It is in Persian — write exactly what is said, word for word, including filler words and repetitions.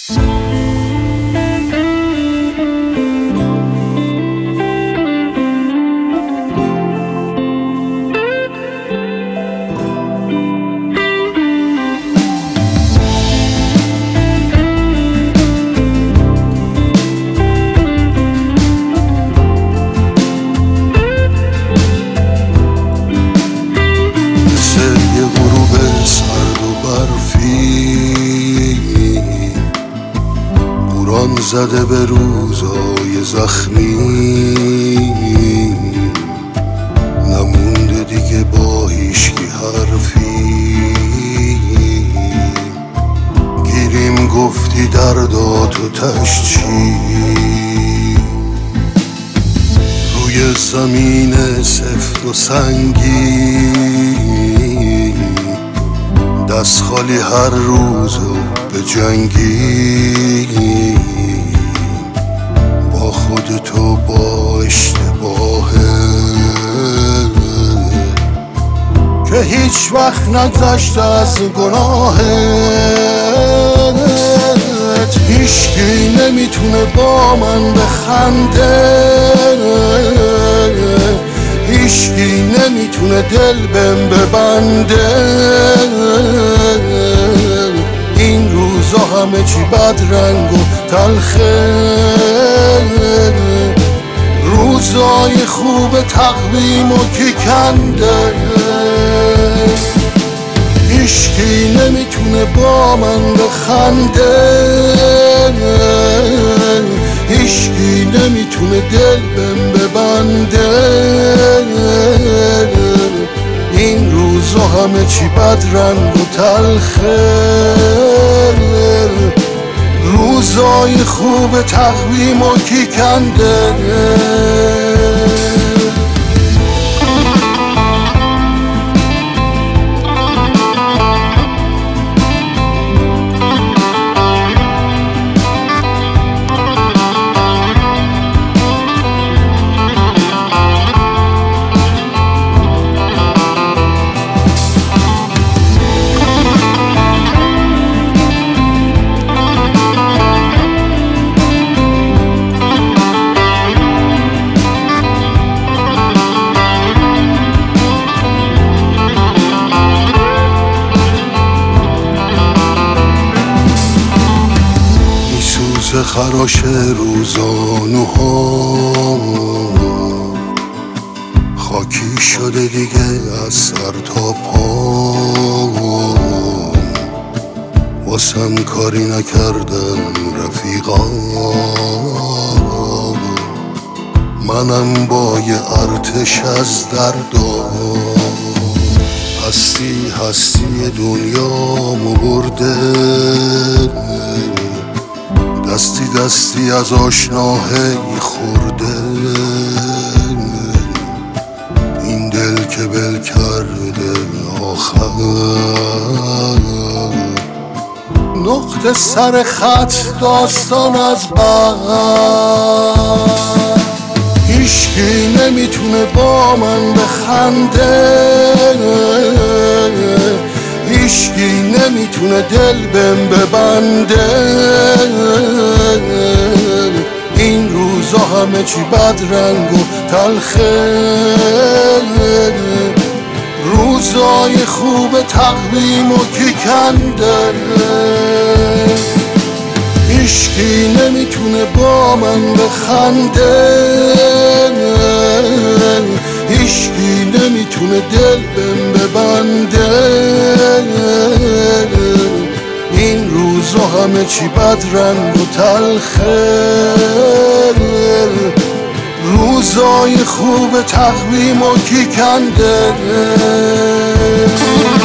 زده به روزای زخمی، نمونده دیگه با هیچکی حرفی. گیریم گفتی درداتو تش چی، روی زمین سفت و سنگی، دست خالی هر روزو به جنگی، با خودتو با اشتباهت که هیچ وقت نگذشته از گناهت. هیچکی نمیتونه با من بخنده، هیچکی نمیتونه دل بهم ببنده. این روزا همه چی بد رنگ و تلخه، روزای خوب تقویم و کی کنده. هیچکی نمیتونه با من بخنده، هیچکی نمیتونه دل بهم ببنده. این روزا همه چی بد رنگ و تلخه، روزای خوب تقویم و کی کنده. خراش روزانوها خاکی شده دیگه از سر تا پا، واسم کاری نکردن رفیقا، منم با یه ارتش از دردا. هستی هستی دنیامو برده، دستی دستی از آشناهی خورده. این دل که بل کرده آخر، نقطه سر خط داستان از بر. هیچکی نمیتونه با من بخنده، هیچکی نمیتونه دل بهم ببنده. این روزا همه چی بد رنگ و تلخه، روزای خوب تقویم و کی کنده. هیچکی نمیتونه با من بخنده، هیچکی نمیتونه دل بهم ببنده. این روزا همه چی بد رنگ و تلخه، روزای خوب تقویم و کی کنده.